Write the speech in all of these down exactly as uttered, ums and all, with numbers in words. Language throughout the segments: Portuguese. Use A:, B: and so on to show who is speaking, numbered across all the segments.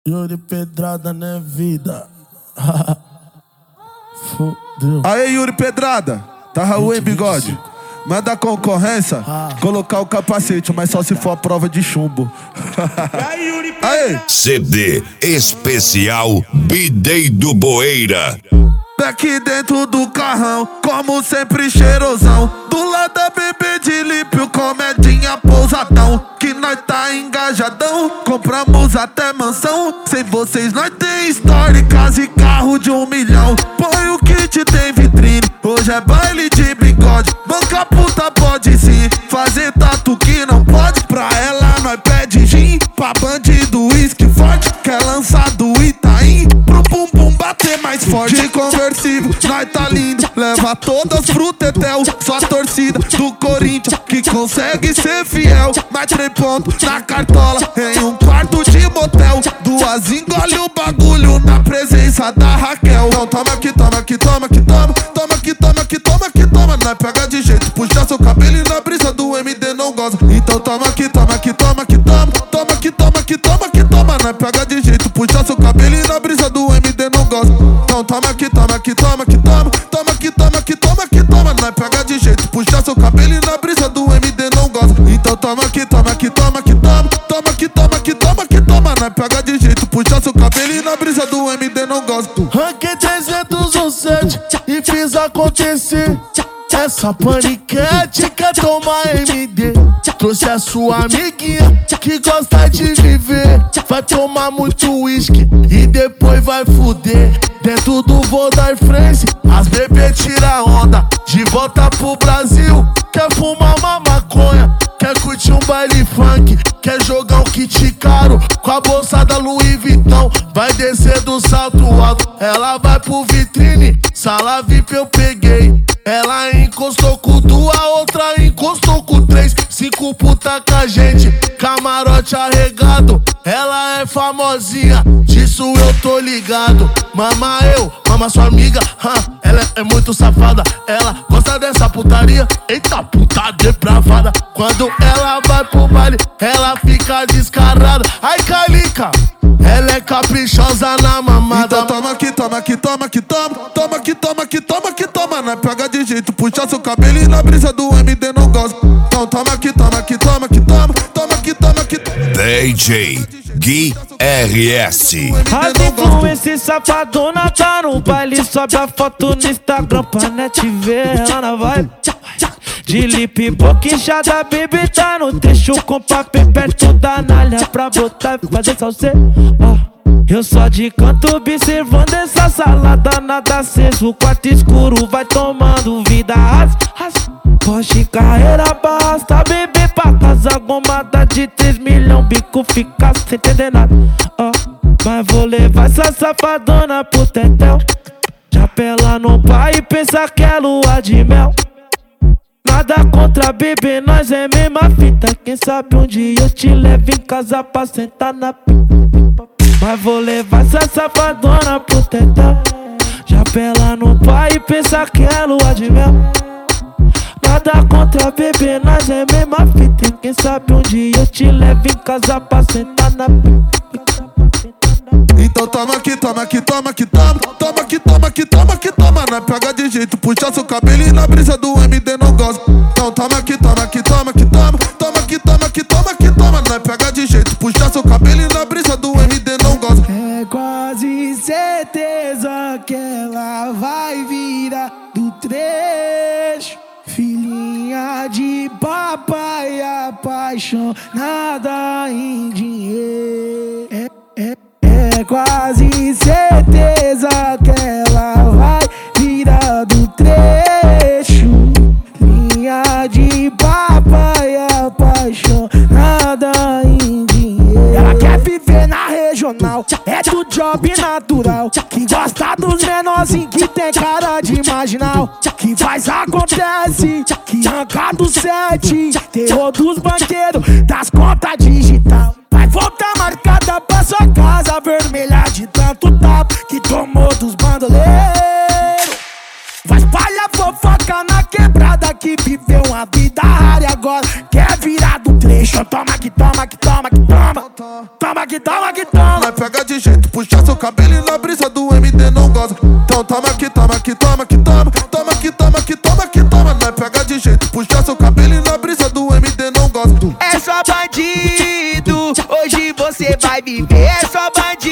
A: Yuri Pedrada não é vida. Fudeu.
B: Aê, Yuri Pedrada, tá Raul em bigode. Manda a concorrência, ah. colocar o capacete, mas só se for a prova de chumbo. Aê.
C: C D especial B-Day do Boeira.
B: Aqui dentro do carrão, como sempre cheirosão. Do lado da bebê de lípio, comedinha pousadão. Que nós tá engajadão, compramos até mansão. Sem vocês nós tem story, casa e carro de um milhão. Põe o kit, tem vitrine, hoje é baile de bigode. Banca puta pode sim, fazer tatu que não pode. Pra ela nós pede gin, pra bandido uísque forte. Quer lançar do Itaim, pro bum bum bater mais forte. De conversível, nós tá lindo, leva todas pro tetel. Só a torcida do Corinthians que consegue ser fiel. Mais três pontos na cartola, em um quarto de motel. Duas engole o bagulho na presença da Raquel. Então toma aqui, toma aqui, toma aqui, toma. Toma aqui, toma aqui, toma aqui, toma. Nós pega de jeito, puxa seu cabelo e na brisa do M D não goza. Então toma aqui, toma aqui, toma aqui, toma. Toma aqui, toma aqui, toma aqui, toma. Nós pega de jeito, puxa seu cabelo e na brisa do M D não goza. Então toma aqui, toma aqui, toma aqui, toma. Toma aqui, toma aqui, toma aqui, toma. Nós pega de jeito, puxa seu cabelo e na brisa do M D não goza. Então toma aqui, toma aqui, toma aqui, toma. Toma aqui, toma aqui, toma aqui, toma. Nós pega de jeito, puxa seu cabelo e na brisa do M D não goza.
A: Ranquei trezentos e sete e fiz acontecer. Essa paniquete quer tomar M D. Trouxe a sua amiguinha que gosta de viver. Vai tomar muito uísque e depois vai fuder. Dentro do Vodar France, as bebê tira onda. De volta pro Brasil, quer fumar uma maconha. Quer curtir um baile funk, quer jogar um kit caro com a bolsa da Louis Vuitton. Vai descer do salto alto, ela vai pro vitrine. Sala V I P eu peguei. Ela encostou com duas, a outra encostou com três. Cinco puta com a gente, camarote arregado. Ela é famosinha, disso eu tô ligado. Mama eu, mama sua amiga, huh, ela é muito safada. Ela gosta dessa putaria, eita puta depravada. Quando ela vai pro baile, ela fica descarada. Ai Calica, ela é caprichosa na mamada.
B: Então toma aqui, toma aqui, toma aqui, toma. Toma aqui, toma aqui, toma aqui, toma. Nós pega de jeito, puxa seu cabelo e na brisa do M D não goza. Então toma aqui, toma aqui, toma aqui, toma. Toma aqui, toma aqui, toma.
C: D J Gui R S.
D: As influências safadona tá no baile, sobe a foto no Instagram pra net ver ela na vibe. De lip boquinchada, baby tá no trecho com papel perto da nalha pra botar e fazer salse. Oh. Eu só de canto observando essa salada, nada aceso, quarto escuro vai tomando vida. As, as, Porsche carreira basta, bebê pra casa, gomada de três milhão, bico fica sem entender nada. Oh, mas vou levar essa safadona pro tetel. Chapela no pai e pensa que é lua de mel. Nada contra bebê, nós é mesma fita. Quem sabe um dia eu te levo em casa pra sentar na pita. Mas vou levar essa safadona pro tetel. Chapela no pai e pensa que é lua de mel. Nada contra bebê, nós é mesma fita. Quem sabe um dia eu te levo em casa pra sentar na pita.
B: Então toma aqui, toma aqui, toma aqui, toma. Toma aqui, toma aqui, toma aqui, toma. Nós pega de jeito, puxa seu cabelo e na brisa do M D não goza. Então toma aqui, toma aqui, toma aqui, toma. Toma aqui, toma aqui, toma aqui, toma. Nós pega de jeito, puxa seu cabelo e na brisa do M D não goza.
E: É quase certeza que ela vai virar do trecho. Filhinha de papai apaixonada em dinheiro. É, é, é quase certeza que ela vai virar do trecho. Filhinha de papai apaixonada em dinheiro. Ela quer viver na regional, é do job natural. Que gosta dos menorzinhos, que tem cara de marginal. Que faz acontece, que arranca do sete. Terror dos banqueiros, das contas digital. Vai voltar marcada pra sua casa vermelha de tanto tapa que tomou dos bandoleiros. Vai espalhar fofoca na quebrada que viveu uma vida rara e agora quer virar do trecho. Bicho, toma que toma, que toma, que toma. Toma que toma, que toma.
B: Nós pega de jeito, puxa seu cabelo e na brisa do M D não goza. Então toma que toma, que toma, que toma. Toma que toma, que toma, que toma. Nós pega de jeito, puxa seu cabelo e na brisa do M D não goza.
F: É só bandido, hoje você vai viver. É só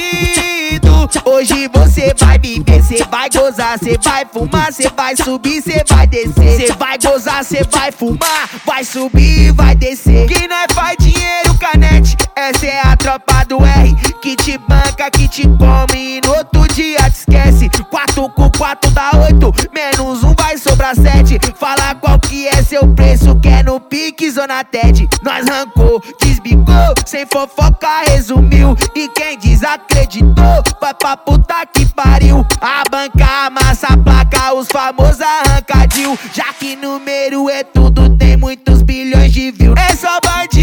F: bandido, hoje você vai viver. Cê vai gozar, cê vai fumar, cê vai subir, cê vai descer. Cê vai gozar, cê vai fumar, vai subir e vai descer. Que nós faz dinheiro, canete. Essa é a tropa do R, que te banca, que te come e no outro dia te esquece. Quatro com quatro dá oito, menos um vai sobrar sete. Fala qual que é seu preço, que é no pique Zona Ted. Nós rancou, desbicou, sem fofoca resumiu. E quem desacreditou, vai pra puta que pariu. A banca amassa a placa, os famosos arrancadil. Já que número é tudo, tem muitos bilhões de views. É só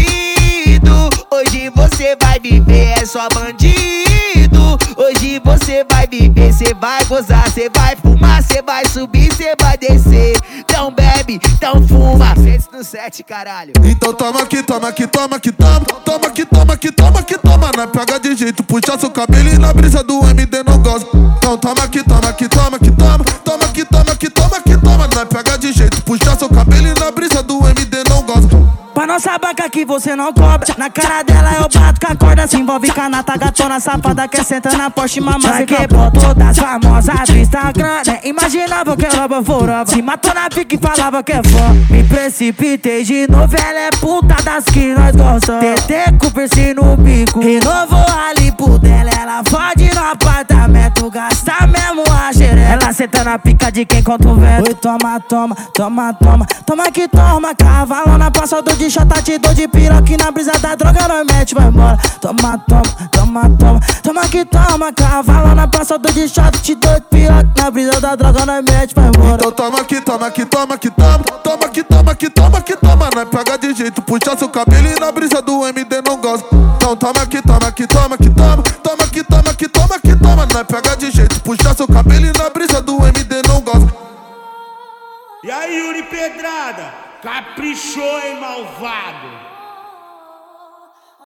F: bandido, hoje você vai viver. É só bandido, hoje você vai viver. Cê vai gozar, cê vai fumar, cê vai subir, cê vai descer. Então bebe, então fuma. Sente no set, caralho.
B: Então toma que toma, que toma, que toma. Toma que toma, que toma, que toma. Nós pega de jeito, puxa seu cabelo e na brisa do M D não goza. Então toma que toma, que toma, que toma. Toma que toma, que toma, que toma. Nós pega de jeito, puxa seu cabelo e na brisa do M D não goza.
E: Pra nossa banca que você não cobra. Na cara dela eu bato com a corda. Se envolve canata, gatona safada que senta na Porsche, mamãe. Quebrou todas famosas do Instagram, né? Imaginava que ela baforava. Se matou na pique e falava que é fã. Me precipitei de novo, ela é puta das que nós gostamos. T T com piercing no bico, renovou a lipo dela. Ela fode no apartamento, gasta mesmo a xereca. Ela senta na pica de quem conta o vento. Oi, toma, toma, toma, toma. Toma que toma, cavalona, passa do de chata, te dou de piroca e na brisa da droga nós mete, vai embora. Toma, toma, toma, toma. Toma que toma, cavalona, passa do de chata, te dou de piroca na brisa da droga nós mete, vai embora.
B: Então toma que toma, que toma, que toma. Toma que toma, que toma, que toma. Nós pega de jeito, puxa seu cabelo e na brisa do M D não goza. Então toma que toma, que toma, que toma. Toma que toma, que toma, que toma. Nós pega de jeito, puxa seu cabelo e na brisa do M D não goza.
G: E aí, Yuri Pedrada? Caprichou, hein, malvado?